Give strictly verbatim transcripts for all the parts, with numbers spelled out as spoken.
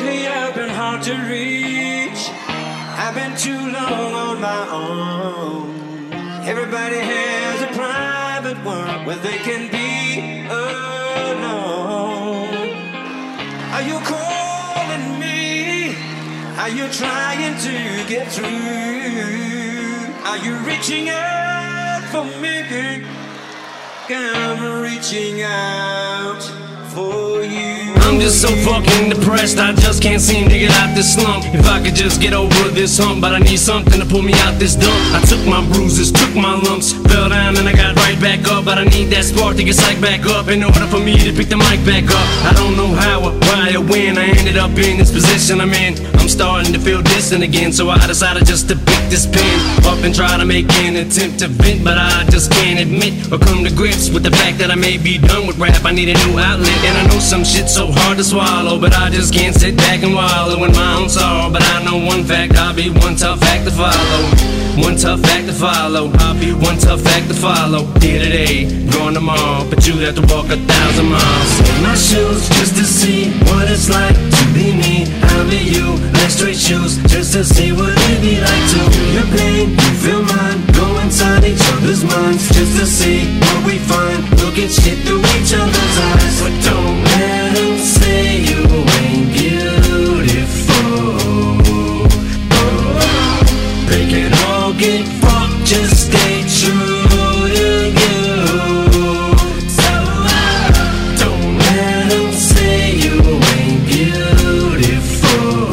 Lately I've been hard to reach. I've been too long on my own. Everybody has a private world where they can be alone. Are you calling me? Are you trying to get through? Are you reaching out for me? I'm reaching out for you. I'm just so fucking depressed, I just can't seem to get out this slump. If I could just get over this hump, but I need something to pull me out this dump. I took my bruises, took my lumps, fell down and I got right back up. But I need that spark to get psyched back up in order for me to pick the mic back up. I don't know how or why or when I ended up in this position I'm in. I'm starting to feel distant again, so I decided just to pick this pen up and try to make an attempt to vent. But I just can't admit or come to grips with the fact that I may be done with rap. I need a new outlet, and I know some shit's so hard to swallow, but I just can't sit back and wallow in my own sorrow. But I know one fact, I'll be one tough act to follow. One tough act to follow. I'll be one tough act to follow. Here today, gone tomorrow, but you'd have to walk a thousand miles in my shoes just to see what it's like to be me. I'll be you, like straight shoes, just to see what it'd be like to feel your pain, you feel mine. Go inside each other's minds just to see what we find. Look at shit through each other's eyes, but don't let them say you ain't beautiful. Oh, they can all get fucked, just stay true to you. So uh, don't let them say you ain't beautiful.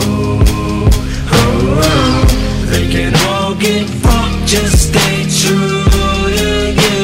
Oh, they can all get fucked, just stay true to you.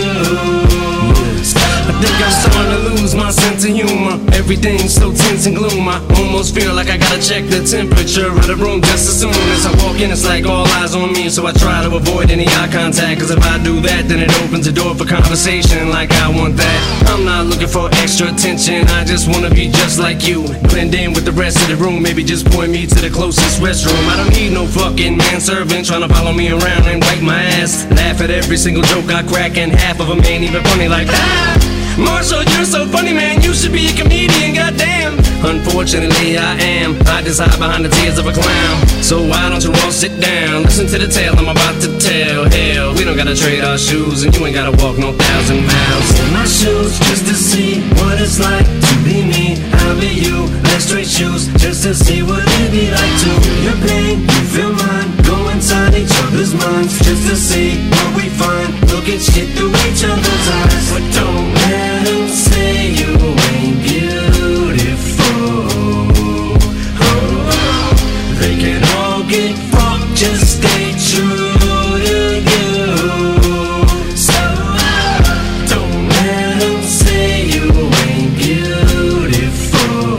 I think I'm starting to lose my sense of humor. Everything's so tense and gloom. I almost feel like I gotta check the temperature of the room just as soon as I walk in. It's like all eyes on me, so I try to avoid any eye contact. Cause if I do that, then it opens the door for conversation like I want that. I'm not looking for extra attention, I just wanna be just like you. Blend in with the rest of the room, maybe just point me to the closest restroom. I don't need no fucking manservant trying to follow me around and wipe my ass. Laugh at every single joke I crack, and half of them ain't even funny like that. Marshall, you're so funny, man, you should be a comedian, goddamn. Unfortunately, I am. I just hide behind the tears of a clown. So why don't you all sit down? Listen to the tale I'm about to tell. Hell, we don't gotta trade our shoes, and you ain't gotta walk no thousand miles in my shoes just to see what it's like to be me. I'll be you, like straight shoes, just to see what it'd be like to feel your pain, you feel mine. Go inside each other's minds just to see what we find. Look at shit through each other's eyes, but don't let them say you ain't beautiful. Oh, they can all get fucked, just stay true to you. So uh, don't let them say you ain't beautiful.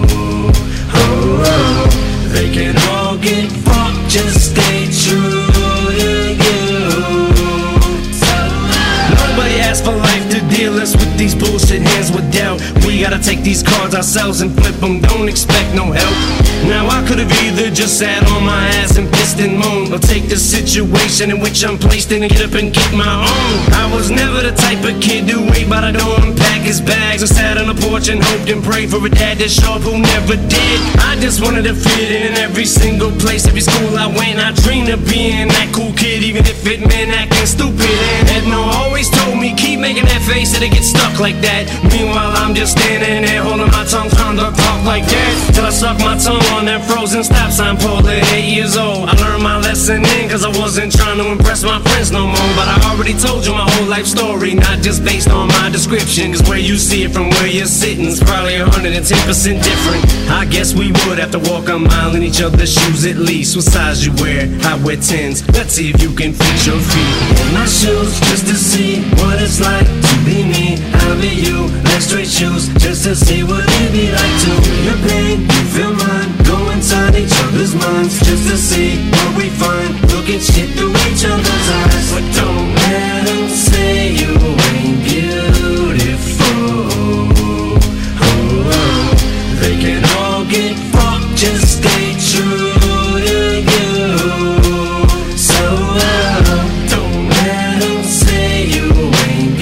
Oh, they can all get fucked, just stay true to you. So uh, nobody asked for life to deal us with these bullshit hands with doubt. We gotta take these cards ourselves and flip them, don't expect no help. Now I could've either just sat on my ass and pissed and moaned, or take the situation in which I'm placed in and get up and get my own. I was never the type of kid to wait by the door and pack his bags, or sat on the porch and hoped and prayed for a dad to show up who never did. I just wanted to fit in in every single place, every school I went. I dreamed of being that cool kid, even if it meant acting stupid. And Edna always told me, keep making that face, it'll get stuck like that. Meanwhile I'm just standing there holding my tongue, trying to talk like that, till I suck my tongue on that frozen stop sign pole at eight years old. I learned my lesson in, cause I wasn't trying to impress my friends no more. But I already told you my whole life story, not just based on my description. Cause where you see it from where you're sitting is probably one hundred ten percent different. I guess we would have to walk a mile in each other's shoes at least. What size you wear? I wear tens. Let's see if you can fit your feet in my shoes just to see what it's like to be me. I'll be you, like straight shoes, just to see what it'd be like to feel your pain, you feel mine. Go inside each other's minds just to see what we find. Look at shit through each other's eyes, but don't let them say you ain't beautiful. Oh, they can all get fucked, just stay true to you. So uh, don't let them say you ain't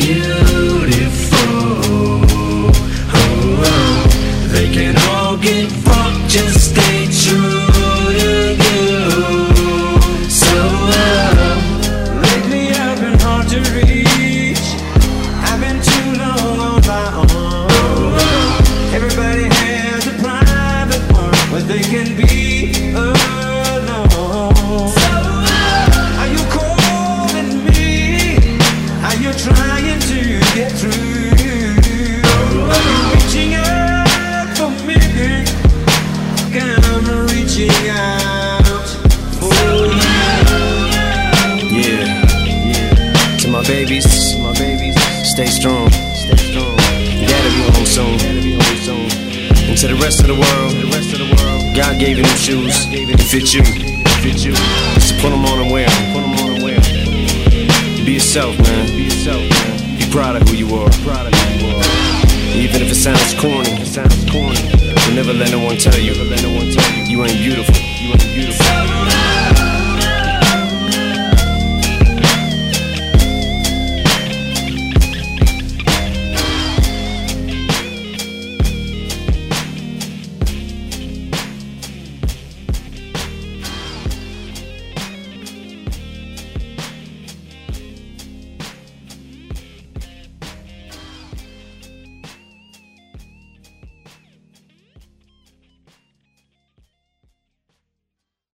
beautiful. Oh, they can all get fucked, just stay reaching out for you. Yeah, yeah. To my babies, to my babies, stay strong, stay strong. Gotta be home soon, gotta be home soon. And to the rest of the world, the rest of the world, God gave you them shoes to fit you, fit you. Just put them on and wear, put them on and wear. Be yourself, man. Be yourself, man. Be proud of who you are. Proud of who you are. Even if it sounds corny, it sounds corny. But never let no one tell you, never let no one tell you, you ain't beautiful. You ain't beautiful.